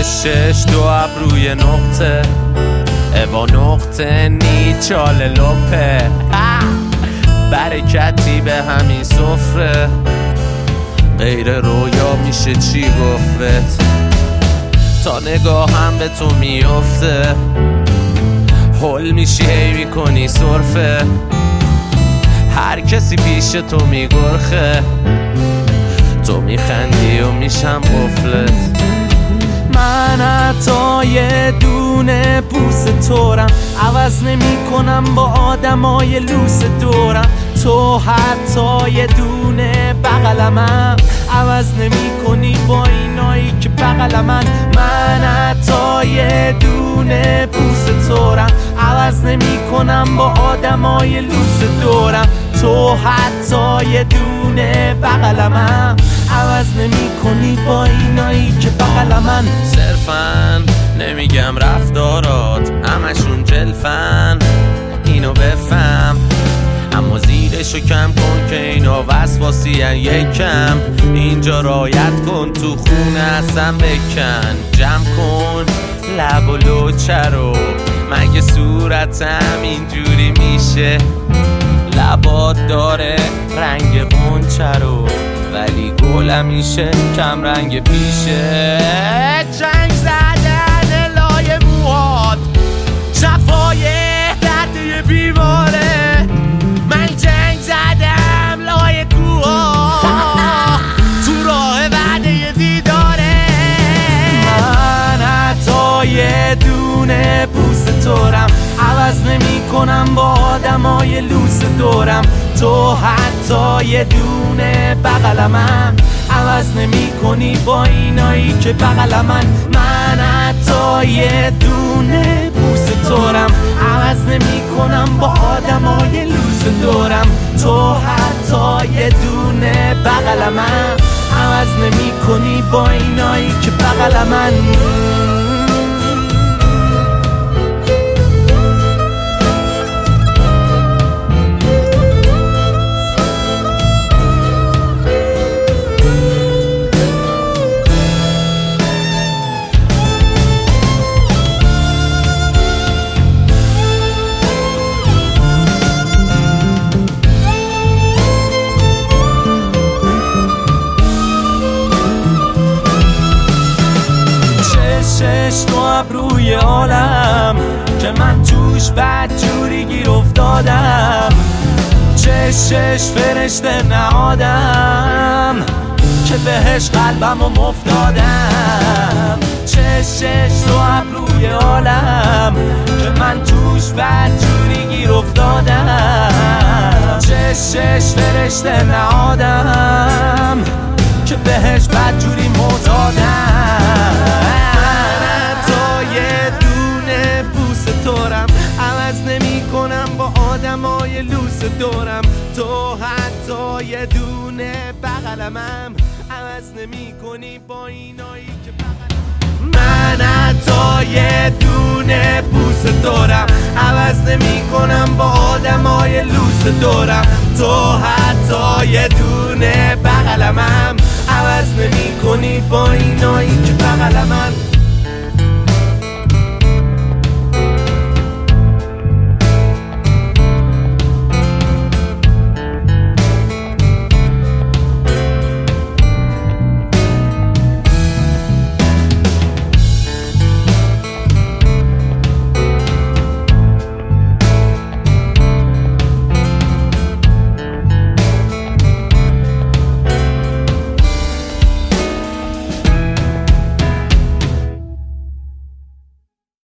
چشش دو ابروی نقطه اوا نقطه نیچال لپه برکتی به همین سفره غیر رویا میشه چی گفت تا نگاهم به تو میفته هل میشی هی میکنی سرفه هر کسی پیش تو میگرخه تو میخندی و میشم قفلت من حتی یه دونه پوست تورم عوض نمی کنم با آدمای لوس دورم تو حتی یه دونه بغلمم عوض نمی کنی با اینایی که بغلمن من حتی یه دونه پوست تورم عوض نمی کنم با آدمای لوس دورم تو حتی یه دونه بغلمم عوض نمی کنی با اینایی که بغلمن صرفاً نمیگم رفتارات همشون جلفن اینو بفهم اما زیرشو کم کن که اینا وسواسی یکم اینجا رایت کن تو خونه اصلا بکن جمع کن لب و لوچه رو مگه صورتم اینجوری میشه لبات داره رنگ غنچه رو ولی گلم میشه کم رنگ پیشه چنگ زدن لای موهات شفای درد بیماره من چنگ زدم لای کوها تو راه وعده دیداره من حتی یه دونه پوست تورم عوض نمی کنم با آدمای لوس دورم تو حتی یه دونه بغلمم عوض نمی کنی با اینایی که بغلمن من حتی یه دونه پوست تورم عوض نمی کنم با آدمای لوس دورم تو حتی یه دونه بغلمم عوض نمی کنی با اینایی که بغلمن چشش تو ابروی عالم که من توش بدجوری گیر افتادم چشش فرشته نهادم که بهش قلبمو مفتادم چشش تو ابروی عالم که من توش بدجوری گیر افتادم چشش فرشته نهادم که بهش بدجوری معتادم عوض نمی کنم با آدمای لوس دورم تو حتی یه دونه بغلمم عوض نمی کنی با اینایی که بغلمم من حتی یه دونه پوست دورم عوض نمی کنم با آدمای لوس دورم تو حتی یه دونه بغلمم عوض نمی کنی با اینایی که بغلمن